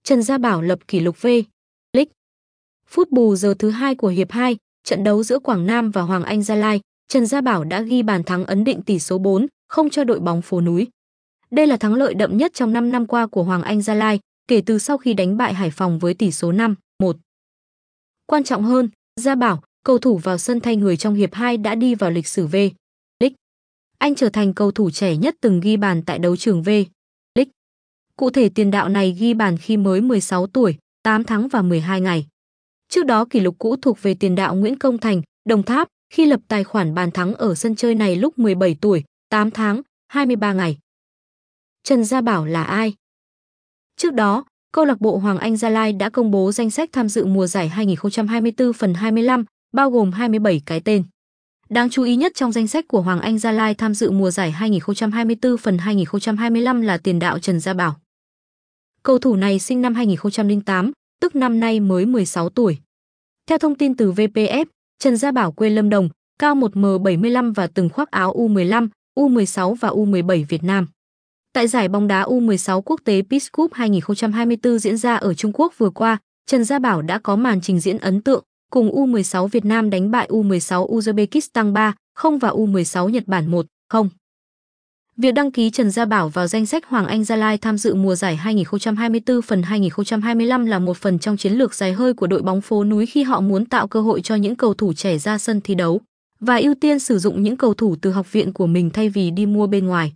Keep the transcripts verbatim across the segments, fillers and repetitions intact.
Trần Gia Bảo lập kỷ lục V-League. Phút bù giờ thứ hai của hiệp hai, trận đấu giữa Quảng Nam và Hoàng Anh Gia Lai, Trần Gia Bảo đã ghi bàn thắng ấn định tỷ số bốn không cho đội bóng phố núi. Đây là thắng lợi đậm nhất trong năm năm qua của Hoàng Anh Gia Lai, kể từ sau khi đánh bại Hải Phòng với tỷ số năm một. Quan trọng hơn, Gia Bảo, cầu thủ vào sân thay người trong hiệp hai đã đi vào lịch sử V-League. Anh trở thành cầu thủ trẻ nhất từng ghi bàn tại đấu trường V-League. Cụ thể tiền đạo này ghi bàn khi mới mười sáu tuổi, tám tháng và mười hai ngày. Trước đó kỷ lục cũ thuộc về tiền đạo Nguyễn Công Thành, Đồng Tháp, khi lập tài khoản bàn thắng ở sân chơi này lúc mười bảy tuổi, tám tháng, hai mươi ba ngày. Trần Gia Bảo là ai? Trước đó, câu lạc bộ Hoàng Anh Gia Lai đã công bố danh sách tham dự mùa giải hai không hai tư phần hai mươi lăm, bao gồm hai mươi bảy cái tên. Đáng chú ý nhất trong danh sách của Hoàng Anh Gia Lai tham dự mùa giải hai không hai tư phần hai không hai lăm là tiền đạo Trần Gia Bảo. Cầu thủ này sinh năm hai không không tám, tức năm nay mới mười sáu tuổi. Theo thông tin từ vê pê ép, Trần Gia Bảo quê Lâm Đồng, cao một mét bảy mươi lăm và từng khoác áo U mười lăm, U mười sáu và U mười bảy Việt Nam. Tại giải bóng đá U mười sáu quốc tế Peace Cup hai không hai tư diễn ra ở Trung Quốc vừa qua, Trần Gia Bảo đã có màn trình diễn ấn tượng, cùng U mười sáu Việt Nam đánh bại U mười sáu Uzbekistan ba không và U mười sáu Nhật Bản một không. Việc đăng ký Trần Gia Bảo vào danh sách Hoàng Anh Gia Lai tham dự mùa giải hai không hai tư phần hai không hai lăm là một phần trong chiến lược dài hơi của đội bóng phố núi khi họ muốn tạo cơ hội cho những cầu thủ trẻ ra sân thi đấu và ưu tiên sử dụng những cầu thủ từ học viện của mình thay vì đi mua bên ngoài.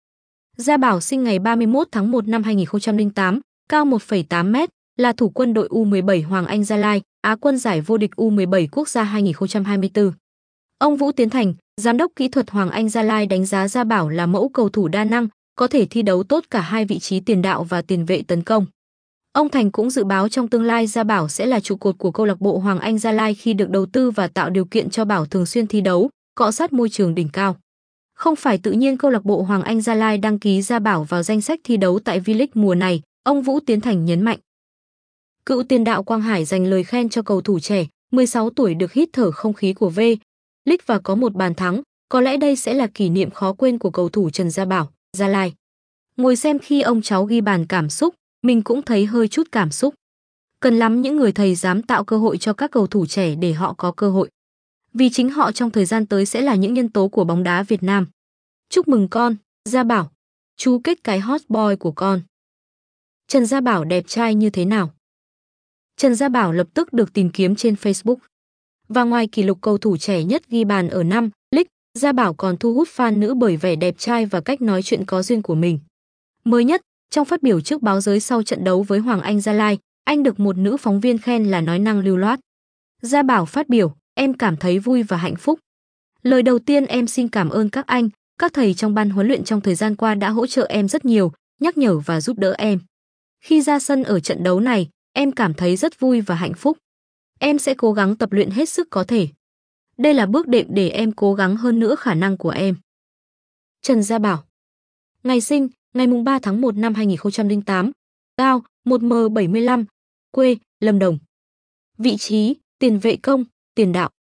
Gia Bảo sinh ngày ba mươi mốt tháng một năm hai không không tám, cao một phẩy tám mét, là thủ quân đội U mười bảy Hoàng Anh Gia Lai, Á quân giải vô địch U mười bảy quốc gia hai không hai tư. Ông Vũ Tiến Thành, giám đốc kỹ thuật Hoàng Anh Gia Lai đánh giá Gia Bảo là mẫu cầu thủ đa năng, có thể thi đấu tốt cả hai vị trí tiền đạo và tiền vệ tấn công. Ông Thành cũng dự báo trong tương lai Gia Bảo sẽ là trụ cột của câu lạc bộ Hoàng Anh Gia Lai khi được đầu tư và tạo điều kiện cho Bảo thường xuyên thi đấu, cọ sát môi trường đỉnh cao. Không phải tự nhiên câu lạc bộ Hoàng Anh Gia Lai đăng ký Gia Bảo vào danh sách thi đấu tại V-League mùa này, ông Vũ Tiến Thành nhấn mạnh. Cựu tiền đạo Quang Hải dành lời khen cho cầu thủ trẻ, mười sáu tuổi được hít thở không khí của V-League và có một bàn thắng, có lẽ đây sẽ là kỷ niệm khó quên của cầu thủ Trần Gia Bảo, Gia Lai. Ngồi xem khi ông cháu ghi bàn cảm xúc, mình cũng thấy hơi chút cảm xúc. Cần lắm những người thầy dám tạo cơ hội cho các cầu thủ trẻ để họ có cơ hội. Vì chính họ trong thời gian tới sẽ là những nhân tố của bóng đá Việt Nam. Chúc mừng con, Gia Bảo. Chú kết cái hot boy của con. Trần Gia Bảo đẹp trai như thế nào? Trần Gia Bảo lập tức được tìm kiếm trên Facebook. Và ngoài kỷ lục cầu thủ trẻ nhất ghi bàn ở năm League, Gia Bảo còn thu hút fan nữ bởi vẻ đẹp trai và cách nói chuyện có duyên của mình. Mới nhất, trong phát biểu trước báo giới sau trận đấu với Hoàng Anh Gia Lai, anh được một nữ phóng viên khen là nói năng lưu loát. Gia Bảo phát biểu, em cảm thấy vui và hạnh phúc. Lời đầu tiên em xin cảm ơn các anh, các thầy trong ban huấn luyện trong thời gian qua đã hỗ trợ em rất nhiều, nhắc nhở và giúp đỡ em. Khi ra sân ở trận đấu này, em cảm thấy rất vui và hạnh phúc. Em sẽ cố gắng tập luyện hết sức có thể. Đây là bước đệm để em cố gắng hơn nữa khả năng của em. Trần Gia Bảo. Ngày sinh, ngày ba tháng một năm hai không không tám. Cao, một mét bảy mươi lăm. Quê, Lâm Đồng. Vị trí, tiền vệ công, tiền đạo.